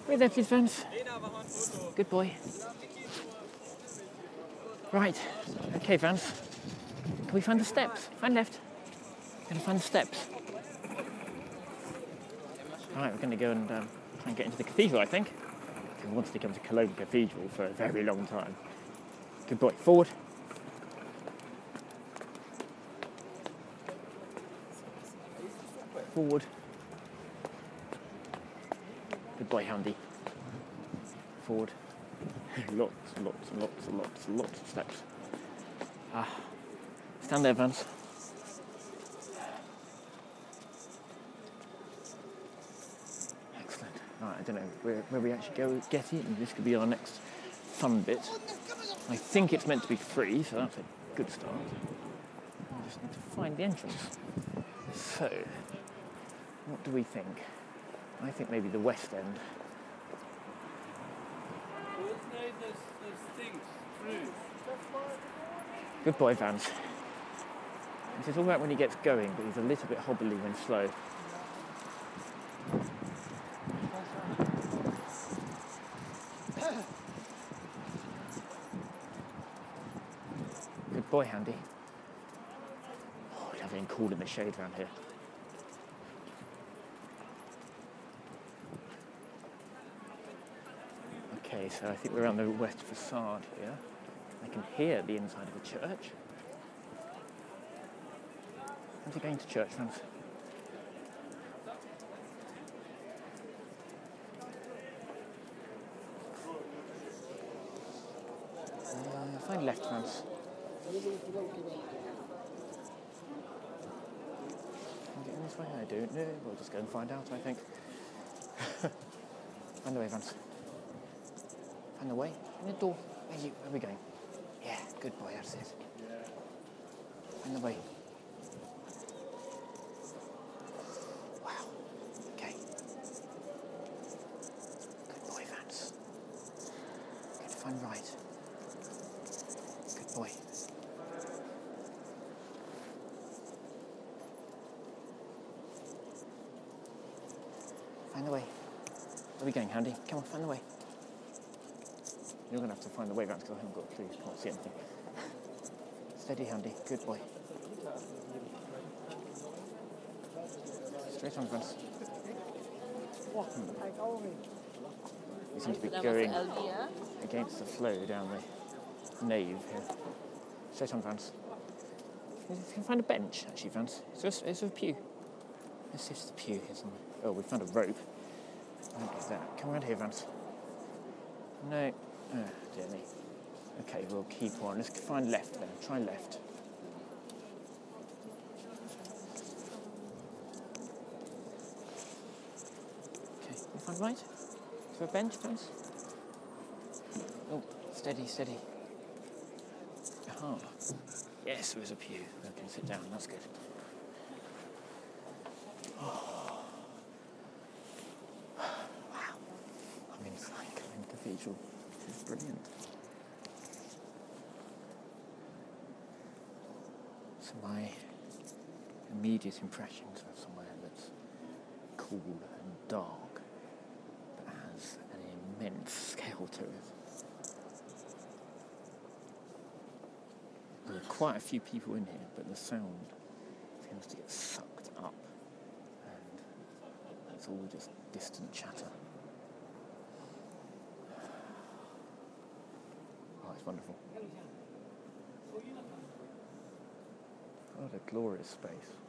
Wait there, please, Vance. Good boy. Right. Okay, Vance. Can we find the steps? Find left. Gonna find the steps. Right, we're going to go and try and get into the cathedral, I think. I've wanted to come to Cologne Cathedral for a very long time. Good boy. Forward. Forward. Good boy, Handy. Forward. Lots of steps. Stand there, Vance. Excellent. Right, I don't know where we actually get it, and this could be our next fun bit. I think it's meant to be free, so that's a good start. I just need to find the entrance. So, what do we think? I think maybe the west end. Good boy, Vance. It's all right when he gets going, but he's a little bit hobbly when slow. Good boy, Handy. Oh, lovely and cool in the shade around here. Okay, so I think we're on the west facade here. I can hear the inside of a church. How's he going to church, Vance? Find left, Vance. I'm getting this way? I don't know. We'll just go and find out, I think. Find the way, Vance. Find the way. In the door. Where are we going? Yeah, good boy, that's it. Find the way. Wow. Okay. Good boy, Vance. Going to find right. Good boy. Find the way. Where are we going, Handy? Come on, find the way. You're going to have to find the way, Vance, because I haven't got a clue. Can't see anything. Steady, Handy. Good boy. Straight on, Vance. You seem to be going against the flow down the nave here. Straight on, Vance. You can find a bench, actually, Vance. Is there a pew? Let's see if there's a pew here somewhere. Oh, we found a rope. I don't get that. Come around here, Vance. No. Oh, dear me. Okay, we'll keep on. Let's find left then. Try left. Okay, you find right? Is there a bench, Vance? Oh, steady, steady. Aha. Yes, there is a pew. We can sit down. That's good. Oh. Wow. I'm inside Cologne Cathedral. This is brilliant. So my immediate impressions of somewhere that's cool and dark, but has an immense scale to it. There are quite a few people in here, but the sound tends to get sucked up, and it's all just distant chatter. Oh, it's wonderful. What a glorious space.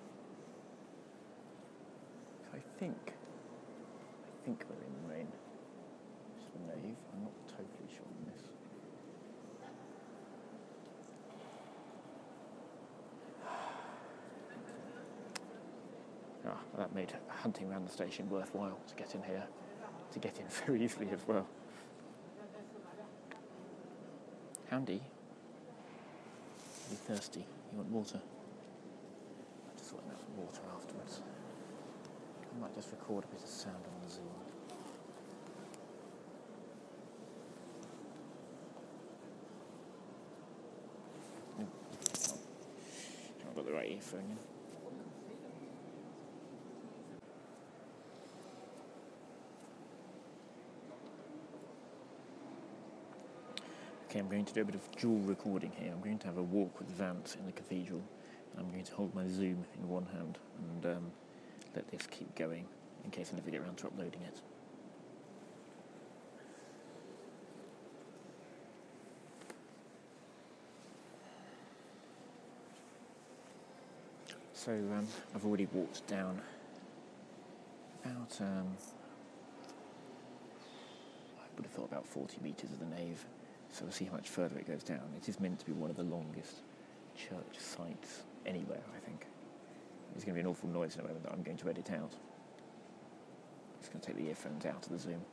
So I think we're in the main nave. I'm not totally sure on this. Well, that made hunting around the station worthwhile to get in here, to get in very easily as well. Handy, you're thirsty. You want water? I'll just sort out some water afterwards. I might just record a bit of sound on the Zoom. I've got the right earphone in. Okay, I'm going to do a bit of dual recording here. I'm going to have a walk with Vance in the cathedral. I'm going to hold my Zoom in one hand and let this keep going in case I never get around to uploading it. So I've already walked down about, I would have thought about 40 metres of the nave, so we'll see how much further it goes down. It is meant to be one of the longest church sites anywhere, I think. There's going to be an awful noise in a moment that I'm going to edit out. I'm just going to take the earphones out of the Zoom.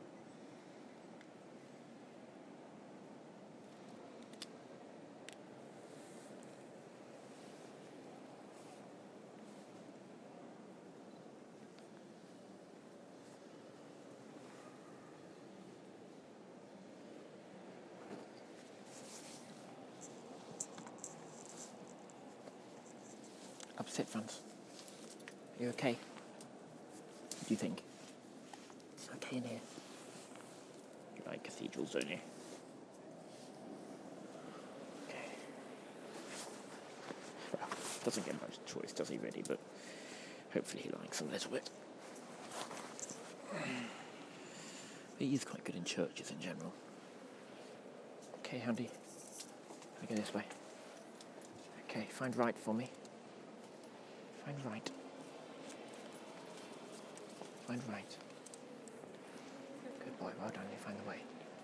Upset, Vance. Are you okay? What do you think? It's okay in here. You like cathedrals, don't you? Okay. Well, doesn't get much choice, does he, really? But hopefully he likes a little bit. He is quite good in churches in general. Okay, Handy. I go this way. Okay, find right for me. Find right. Find right. Good boy, well done, you find the way.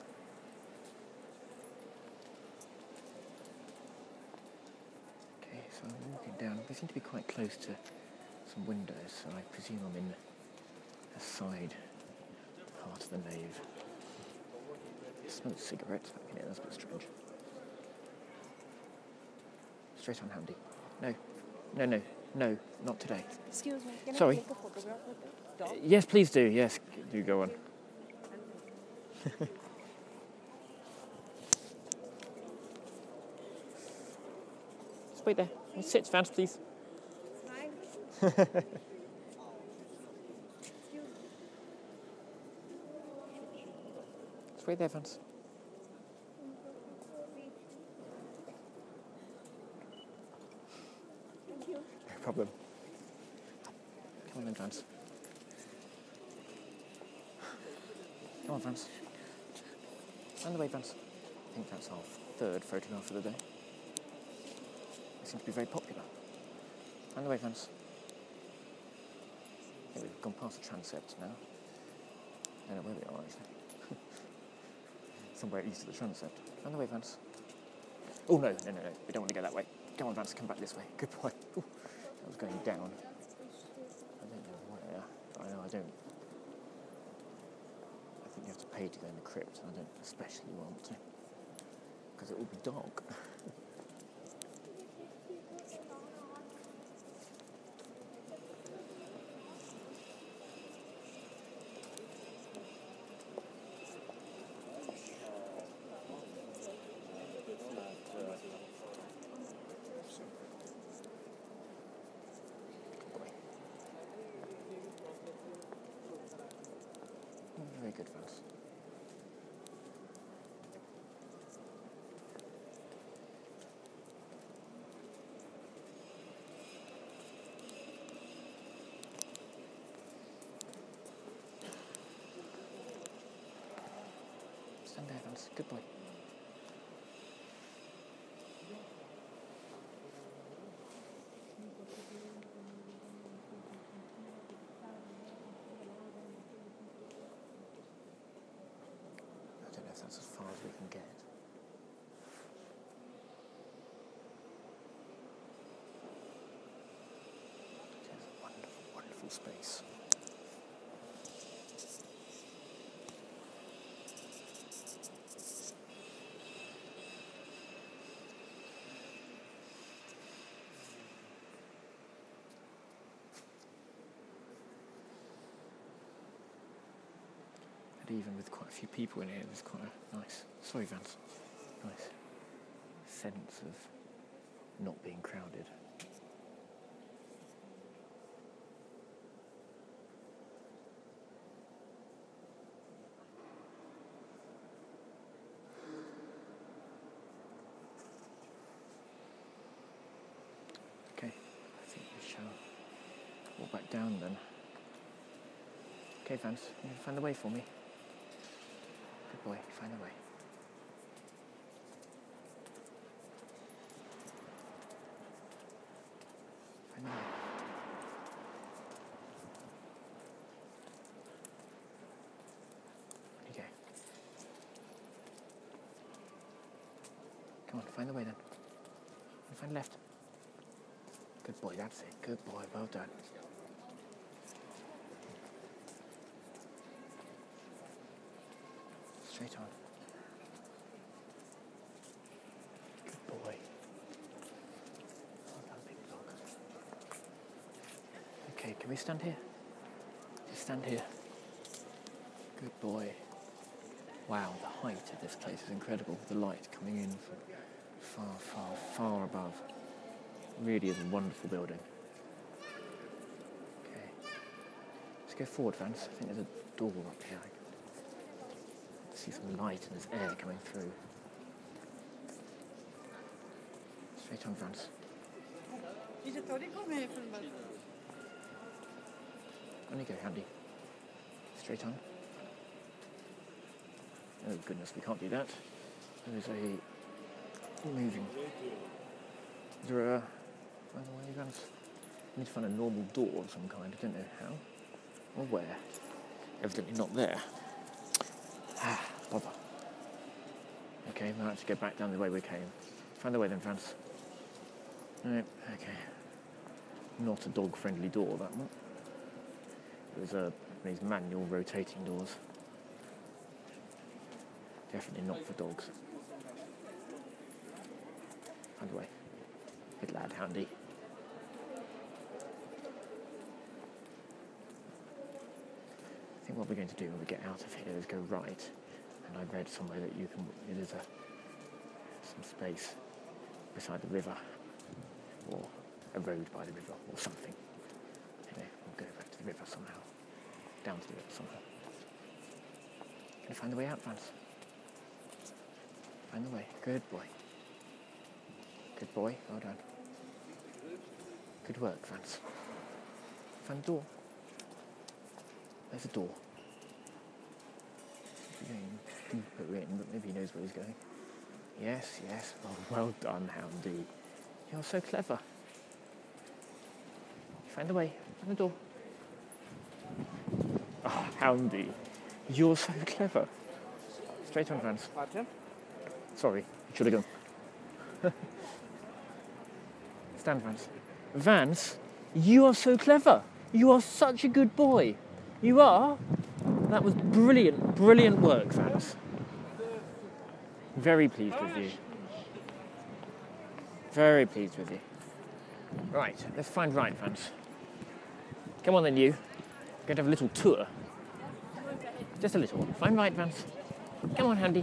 Okay, so I'm walking down. They seem to be quite close to some windows, so I presume I'm in a side part of the nave. It smells cigarettes back in here, that's a bit strange. Straight on, Handy. No, not today. Excuse me, can Sorry. I take a photograph with the dog? Yes, please do. Yes, do go on. Just wait there. Sit, Vance, please. Just wait there, Vance. No problem. Come on then, Vance. Come on, Vance. Stand the way, Vance. I think that's our third photograph of the day. They seem to be very popular. Stand the way, Vance. I think we've gone past the transept now. I don't know where we are, actually. Somewhere east of the transept. Stand the way, Vance. Oh, no. We don't want to go that way. Go on, Vance, come back this way. Good boy. Ooh, that was going down. I don't know where. I think you have to pay to go in the crypt, and I don't especially want to, because it will be dark. Very good, Vance. Stand there, Vance. Good boy. I don't know if that's as far as we can get. It is a wonderful, wonderful space. And even with quite a few people in here, there's quite a nice, sorry Vance, nice sense of not being crowded. down then. Okay, Vance, you find the way for me. Good boy, find the way. Find the way. Okay. Come on, find the way then. Find left. Good boy, that's it. Good boy, well done. Straight on. Good boy. Well done, big dog. Okay, can we stand here? Just stand here. Good boy. Wow, the height of this place is incredible. The light coming in from far, far, far above. Really is a wonderful building. Okay. Let's go forward, Vance. I think there's a door up here. I can see some light and there's air coming through. Straight on, Vance. On you go, Andy. Straight on. Oh goodness, we can't do that. There is a moving. Is there a... By the way, Vance, I need to find a normal door of some kind. I don't know how or where. Evidently not there. Ah, bother. Okay, we'll have to go back down the way we came. Find the way then, Vance. Right, okay. Not a dog-friendly door, that one. It was these manual rotating doors. Definitely not for dogs. Find the way. Good lad, Handy. I think what we're going to do when we get out of here is go right. And I read somewhere that it is some space beside the river, or a road by the river, or something. Anyway, we'll go back to the river somehow. Down to the river somehow. Can you find the way out, Vance? Find the way. Good boy. Good boy. Well done. Good work, Vance. Find the door. There's a door. He's going deeper in, but maybe he knows where he's going. Yes, yes. Oh, well done, Houndy. You're so clever. Find the way. Find the door. Oh, Houndy. You're so clever. Straight on, Vance. Sorry, you should have gone. Stand, Vance. Vance, you are so clever. You are such a good boy. You are. That was brilliant, brilliant work, Vance. Very pleased with you. Very pleased with you. Right, let's find right, Vance. Come on then, you. We're going to have a little tour. Just a little one. Find right, Vance. Come on, Handy.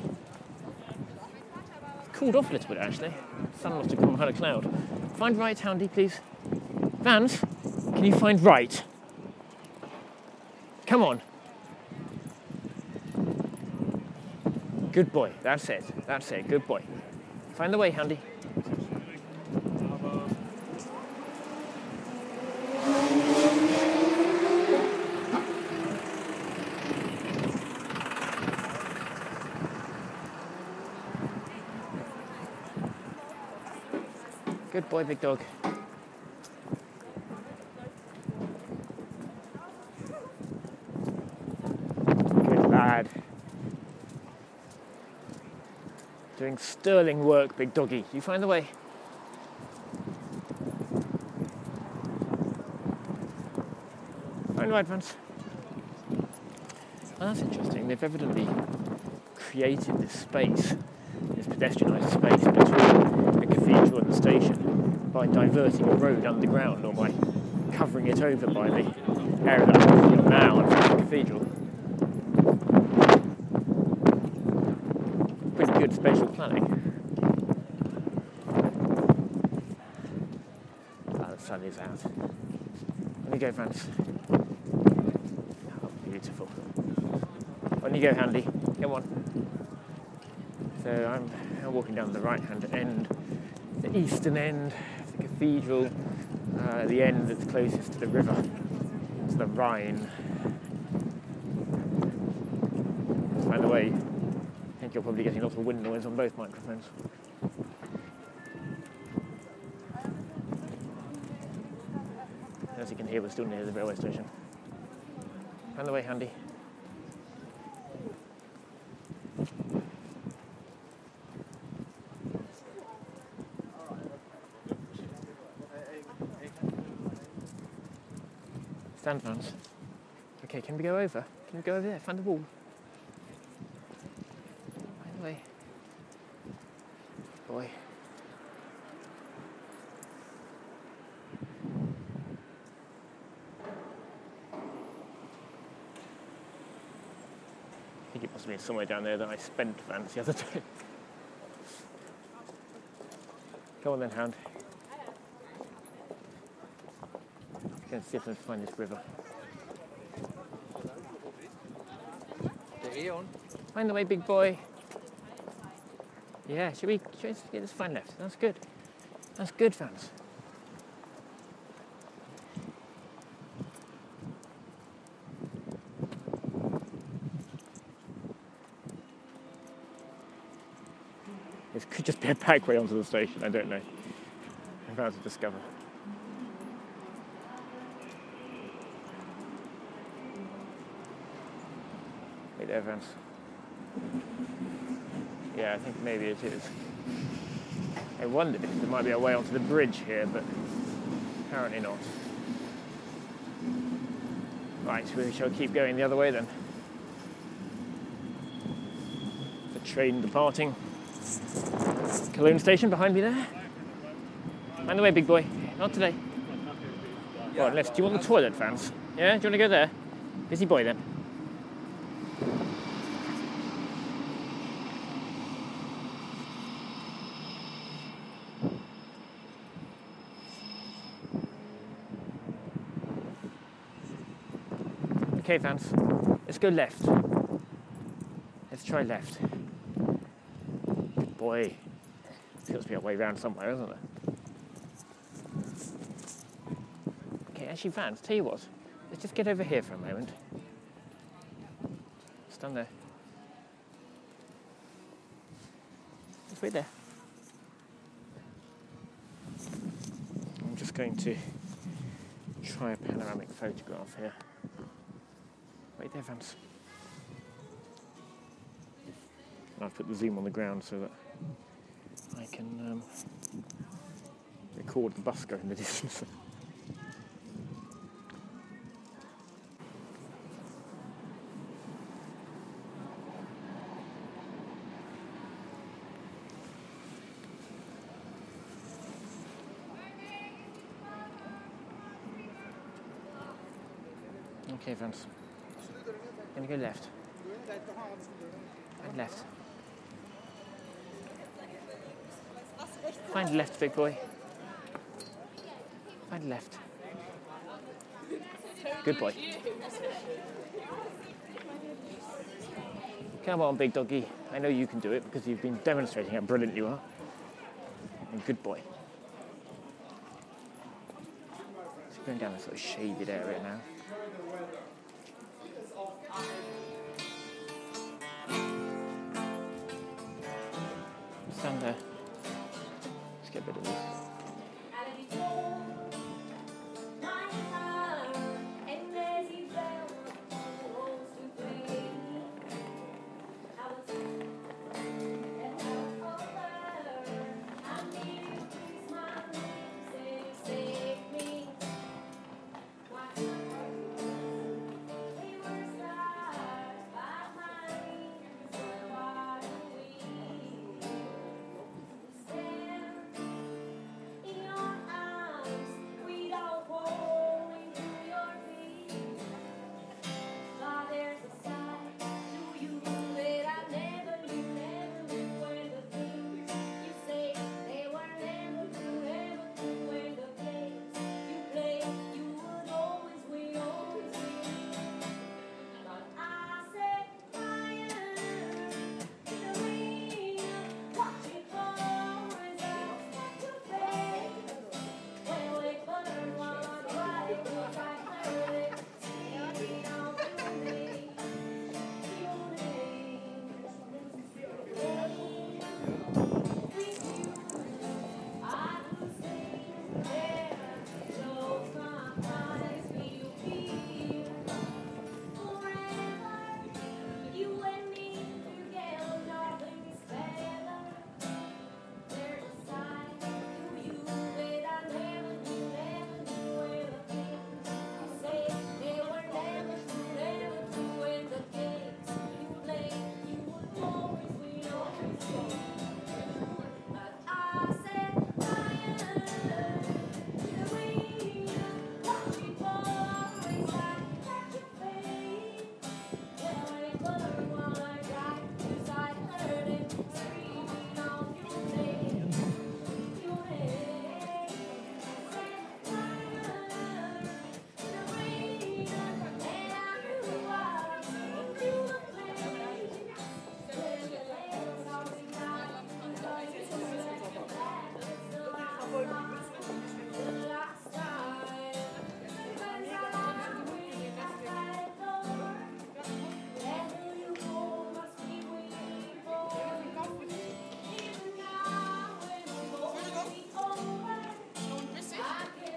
Cooled off a little bit, actually. The sun must have gone behind a cloud. Find right, Handy, please. Vance, can you find right? Come on. Good boy. That's it. That's it. Good boy. Find the way, Handy. Good boy, big dog. Good lad. Doing sterling work, big doggy. You find the way. Find right, Vance. Oh, that's interesting. They've evidently created this space, this pedestrianised space between the cathedral and the station by diverting a road underground, or by covering it over by the area that I'm walking on now in front of the cathedral. Pretty good spatial planning. Ah, the sun is out. On you go, Vance. Oh, beautiful. On you go, Handy. Come on. So I'm walking down the right-hand end, the eastern end of the cathedral, the end that's closest to the river. the Rhine. By the way, I think you're probably getting lots of wind noise on both microphones. As you can hear, we're still near the railway station. By the way, Handy. Stand fans. Okay, can we go over? Can we go over there? Find the wall. By the way. Boy. I think it must have been somewhere down there that I spent Vance the other day. Go on then, Hound. Going to see if I can find this river. Find the way, big boy. Yeah, should we just find left? That's good. That's good, fans. This could just be a back way onto the station, I don't know. I'm about to discover. Wait there, Vance. Yeah, I think maybe it is. I wondered if there might be a way onto the bridge here, but apparently not. Right, we shall keep going the other way then. The train departing. Cologne station behind me there. Mind the way, big boy. Not today. Well, unless, do you want the toilet, Vance? Yeah, do you want to go there? Busy boy then. Okay, Vance, let's go left. Let's try left. Good boy. There must be a way round somewhere, isn't there? Okay, actually, Vance, tell you what. Let's just get over here for a moment. Stand there. Just wait there. I'm just going to try a panoramic photograph here. Wait there, Vance. And I've put the zoom on the ground so that I can record the bus going in the distance. Okay, Vance. Gonna go left. And left. Find left, big boy. Find left. Good boy. Come on, big doggy. I know you can do it because you've been demonstrating how brilliant you are. And good boy. So going down this sort of shaded area now. Stand there. Let's get rid of this.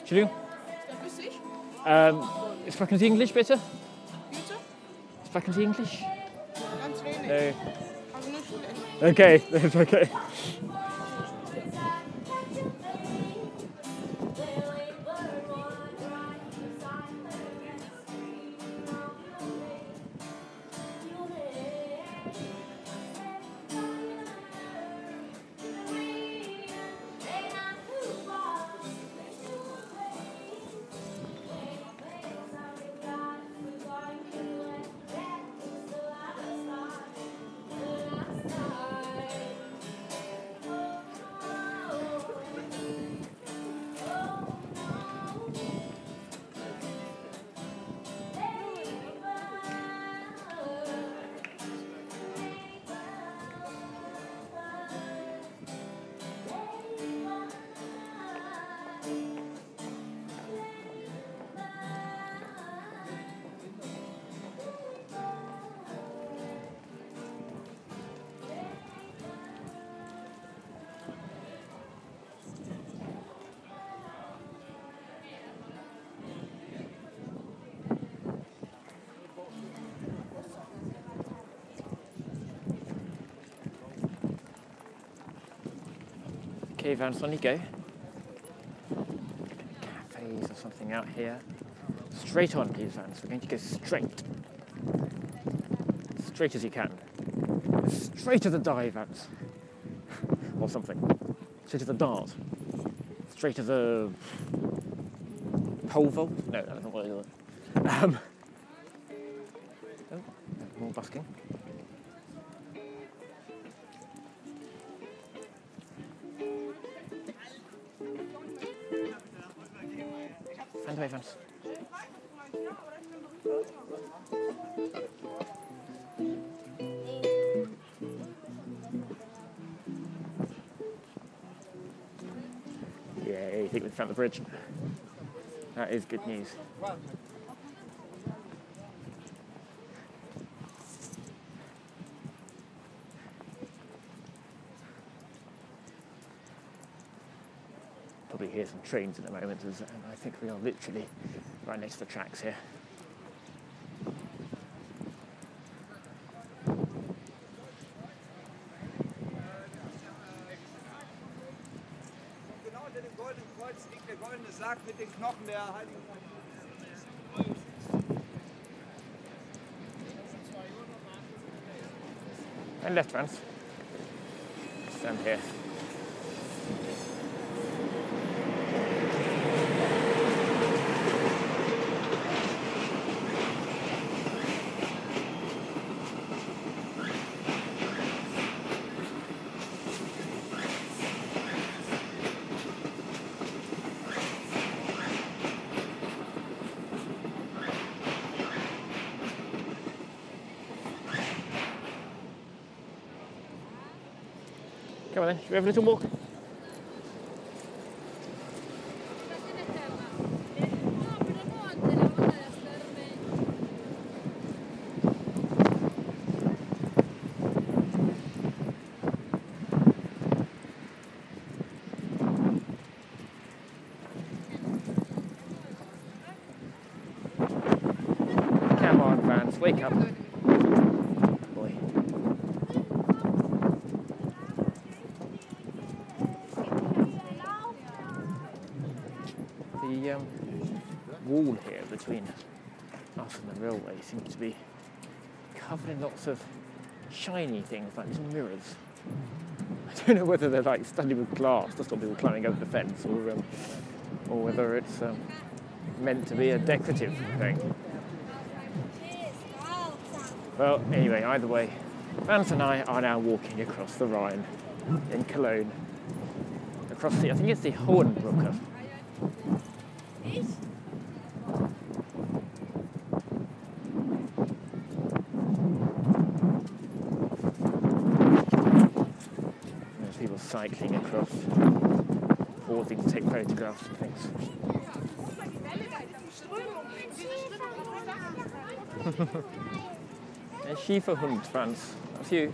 Entschuldigung? Sprechen Sie English, bitte? Bitte? Sprechen Sie English? Ganz wenig. No. Also nur Schulenglisch. Okay, that's okay. Okay, Vance, on you go. Cafes or something out here. Straight on, please, Vance. We're going to go straight. Straight as you can. Straight as a die, Vance. Or something. Straight as a dart. Straight as a pole vault? No, that's not what it is. Oh, more busking. Find the way, Vance. Yay, I think we found the bridge. That is good news. Probably hear some trains at the moment, and I think we are literally right next to the tracks here. Genau unter dem goldenen Kreuz liegt der goldene Sarg mit den Knochen der Heiligen. And left, Vance. Stand here. Come on then, should we have a little walk? Come on, Vance, wake up. Boy. The wall here between us and the railway seems to be covered in lots of shiny things, like little mirrors. I don't know whether they're like studded with glass to stop people climbing over the fence, or whether it's meant to be a decorative thing. Well, anyway, either way, Vance and I are now walking across the Rhine in Cologne. Across the, I think it's the Hohenbrücke. There's people cycling across, pausing to take photographs and things. Ein Schäferhund, Vance. That's you.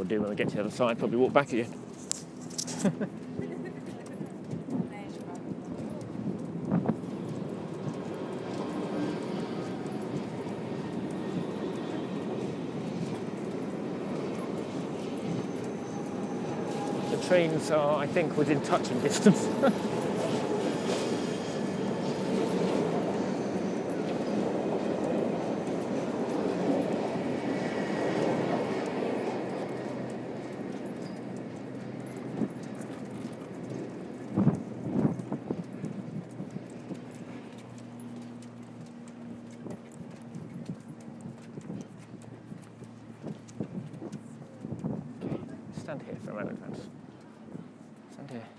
we'll do when we get to the other side, probably walk back again. The trains are, I think, within touching distance. Stand here for a moment, Vance. Stand here.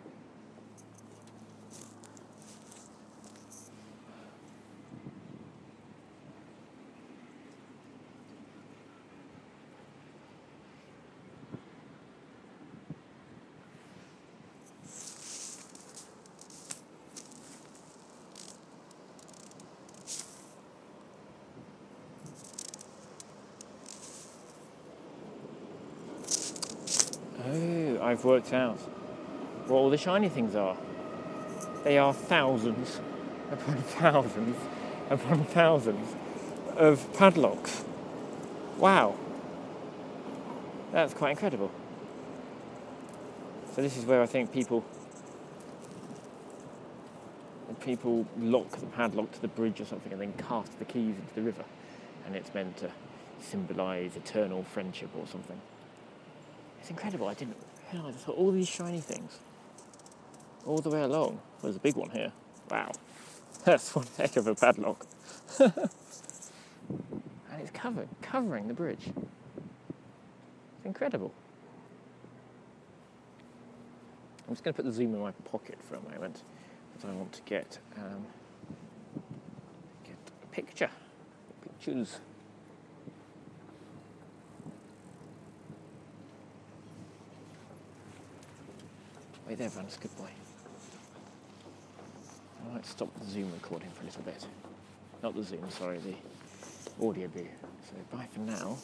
Oh, I've worked out what all the shiny things are. They are thousands upon thousands upon thousands of padlocks. Wow. That's quite incredible. So this is where I think people lock the padlock to the bridge or something and then cast the keys into the river. And it's meant to symbolise eternal friendship or something. It's incredible. I didn't realise. I saw all these shiny things all the way along. There's a big one here. Wow. That's one heck of a padlock. And it's covering the bridge. It's incredible. I'm just going to put the zoom in my pocket for a moment because I want to get a pictures. Wait there, Vance, good boy. I might stop the Zoom recording for a little bit. Not the Zoom, sorry, the audio view. So bye for now.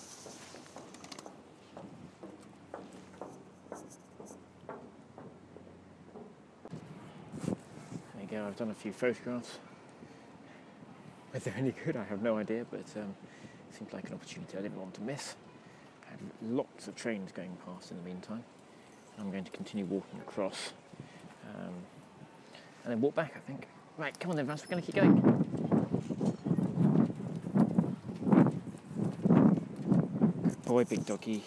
There you go, I've done a few photographs. Whether they're any good, I have no idea, but it seemed like an opportunity I didn't want to miss. I had lots of trains going past in the meantime. I'm going to continue walking across and then walk back, I think. Right, come on then, Vance, we're going to keep going. Good boy, big doggy.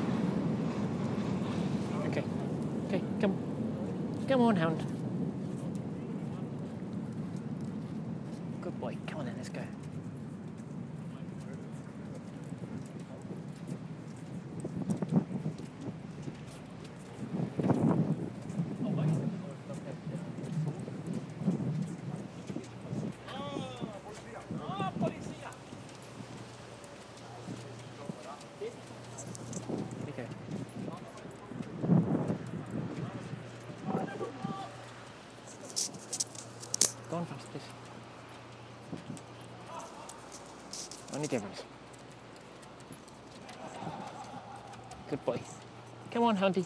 Come on, hound. Go on, Vance, please. On you go, Vance. Good boy. Come on, Hunty.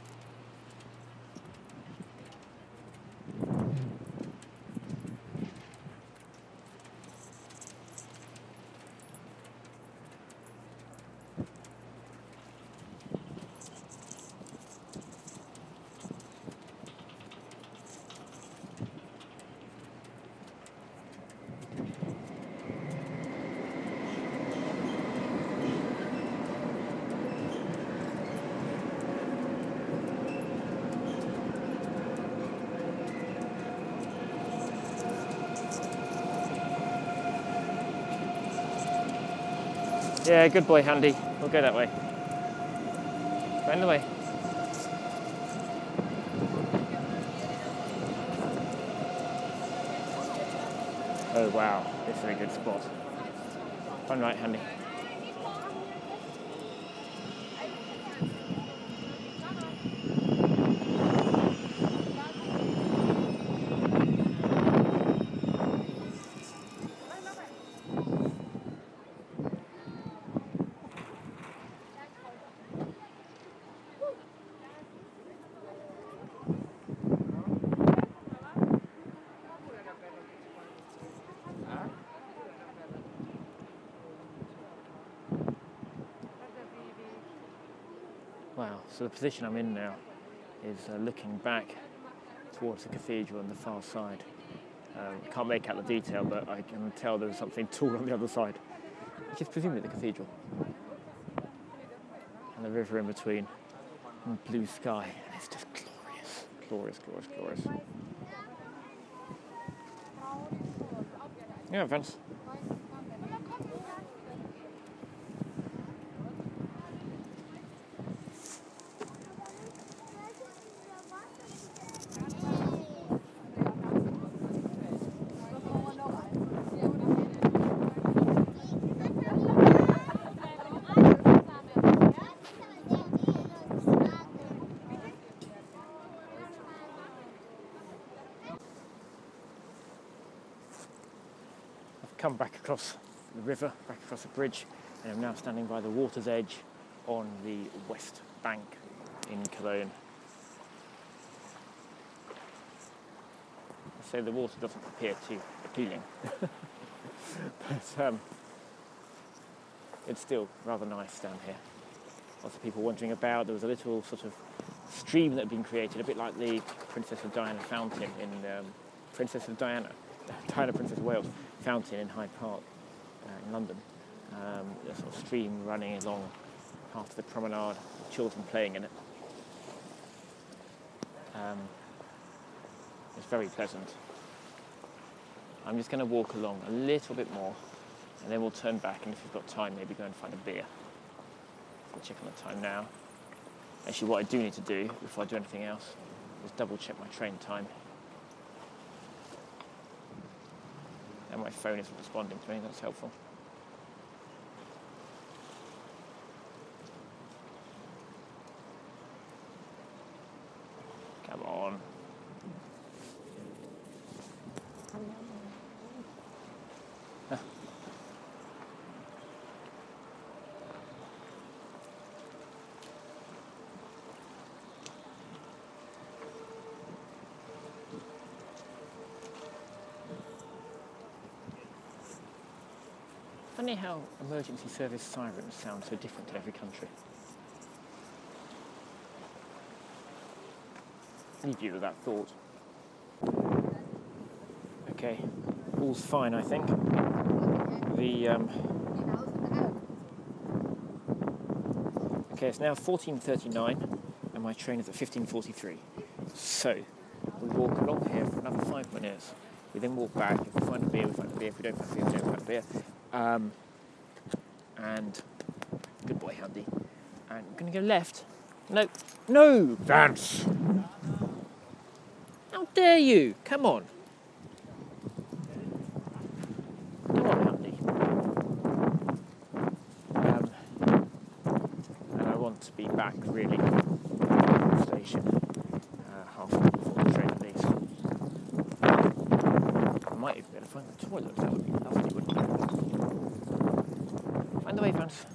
Yeah, good boy, Handy. We'll go that way. Find the way. Oh wow, this is a good spot. Fun right, Handy. Wow, so the position I'm in now is looking back towards the cathedral on the far side. Can't make out the detail, but I can tell there's something tall on the other side, which is presumably the cathedral. And the river in between, and blue sky. It's just glorious, glorious, glorious, glorious. Yeah, Vance. Come back across the river, back across the bridge, and I'm now standing by the water's edge on the west bank in Cologne. I say the water doesn't appear too appealing, but it's still rather nice down here. Lots of people wandering about. There was a little sort of stream that had been created, a bit like the Princess of Diana fountain in Princess of Diana, Princess of Wales fountain in Hyde Park in London. A sort of stream running along part of the promenade, children playing in it. It's very pleasant. I'm just going to walk along a little bit more, and then we'll turn back, and if you've got time, maybe go and find a beer. I'll check on the time now. Actually, what I do need to do before I do anything else is double check my train time. And my phone isn't responding to me, that's helpful. Come on. Funny how emergency service sirens sound so different in every country. Leave you with that thought. Okay, all's fine, I think. Okay, it's now 14:39, and my train is at 15:43. So we walk along here for another 5 minutes. We then walk back. If we find a beer, we find a beer. If we don't find a beer, we don't find a beer. And good boy, Handy. And I'm going to go left. No, no, Vance. How dare you? Come on. Come on, Handy. And I want to be back really at the station half an hour before the train leaves. toilet. That would be lovely, wouldn't it? Find the way, Vance.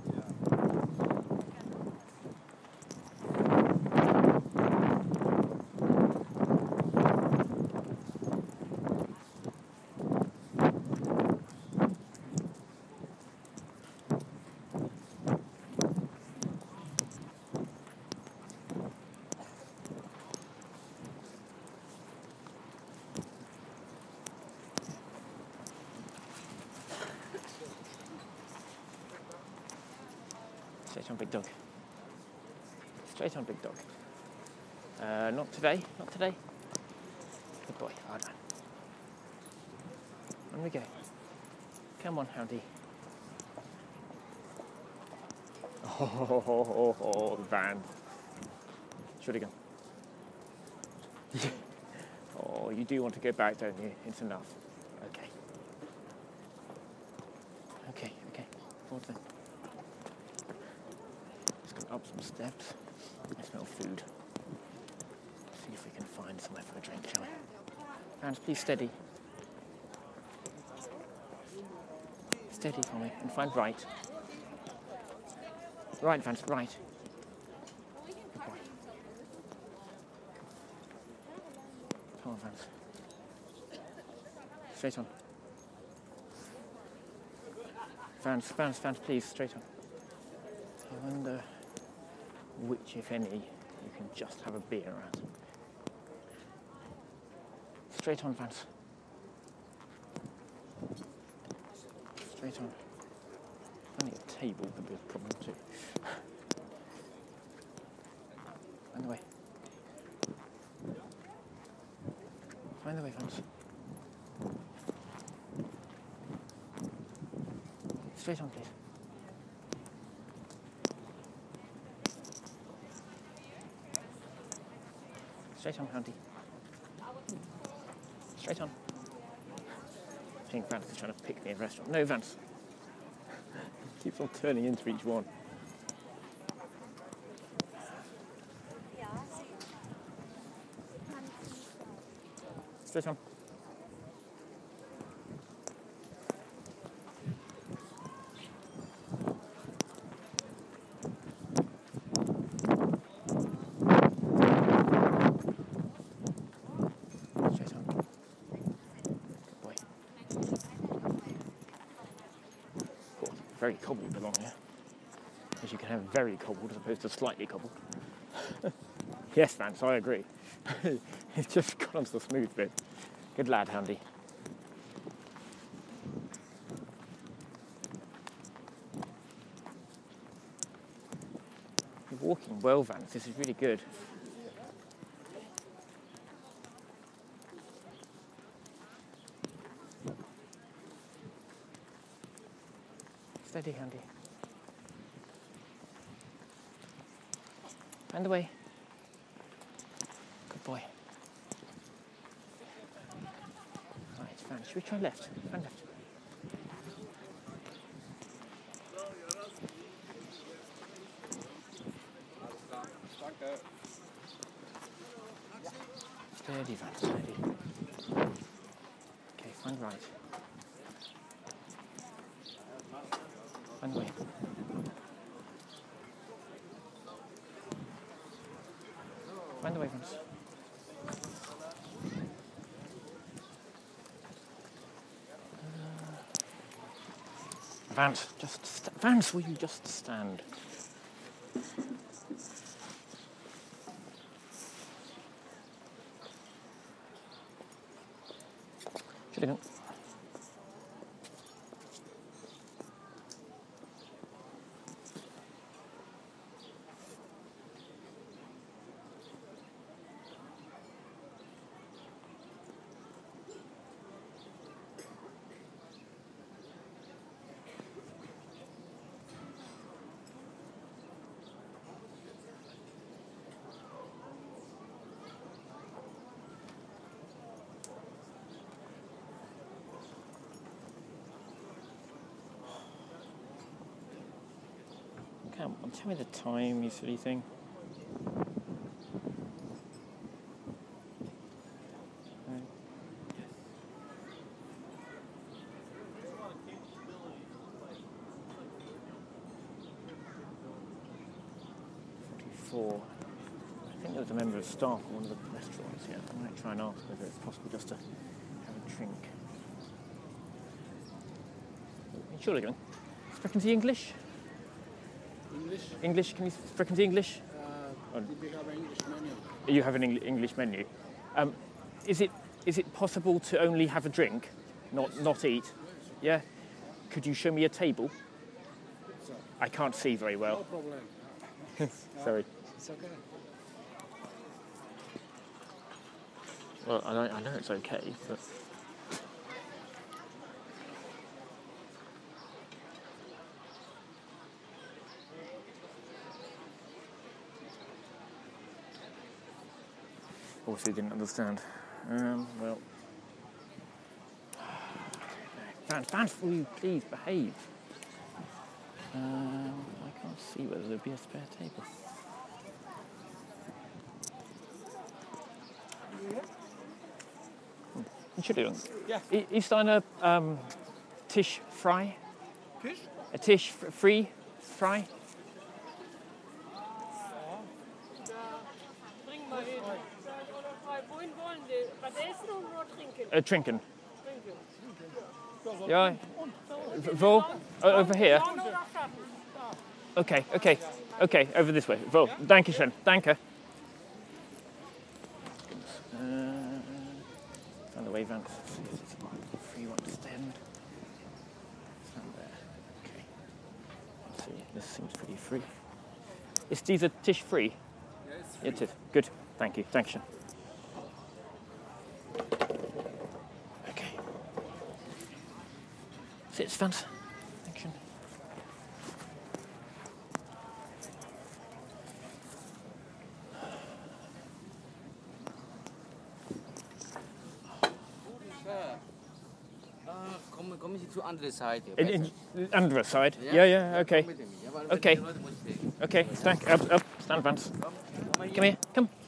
Straight on, big dog. Straight on, big dog. Not today, not today. Good boy, hard man. On we go. Come on, Houndy. Oh, the van. Should have gone. Oh, you do want to go back, don't you? It's enough. Okay. Okay. Forward then. Just go up some steps. I smell food. See if we can find somewhere for a drink, shall we? Vance, please steady. Steady for me. And find right. Right, Vance, right. Good boy. Come on, Vance. Straight on. Vance, please, straight on. I wonder which, if any, you can just have a beer at. Straight on, Vance. Straight on. Only a table could be a problem too. Find the way. Find the way, Vance. Straight on, please. Straight on, Houndy. Straight on. I think Vance is trying to pick me in a restaurant. No, Vance. Keeps on turning into each one. Straight on. Very cobbled along here. As you can have very cobbled as opposed to slightly cobbled. Yes, Vance, I agree. He's just got onto the smooth bit. Good lad, Houndy. You're walking well, Vance. This is really good. Steady, Houndy. Find the way. Good boy. Right, Vance, should we try left? Find left. Steady, Vance, steady. Okay, find right. Find the way. Find the way, Vance. Vance, Vance, will you just stand? Should have gone. Come on, tell me the time, you silly thing. saw, I think there was a member of staff at one of the restaurants here. I might try and ask whether it's possible just to have a drink. Entschuldigung. Sprechen Sie English? English? Can you sprechen Sie English? We have an English menu. You have an English menu. Is it possible to only have a drink, not eat? Yeah. Could you show me a table? I can't see very well. No problem. Sorry. It's okay. Well, I know it's okay, but. Obviously didn't understand. Well. Vance, will you please behave? I can't see whether there'll be a spare table. Entschuldigung. Ja. Ist eine Tisch frei? Tisch? A Tisch free? Frei? Bring mal hin. Oder frei. Wohin wollen die? Was essen und nur trinken? Trinken. Trinken. Yeah. Wo? Over here? Ja, nur nach Schatten. Okay, over this way. Wo, danke schön, danke. Find the way, Vance. See if there's a free one to stand. Stand there. Okay. Let's see, this seems pretty free. Is dieser Tisch free? Ja, ist It is. Good. Thank you. Dankeschön. Okay. Sit, Vance. Dankeschön. Kommen Sie zur anderen Seite. In andere side? Ja? Yeah, okay. Kommen Sie mit mir. Ja, weil Okay. die Leute muss ich sehen. Okay, stand, up, stand, Vance. Come here, come.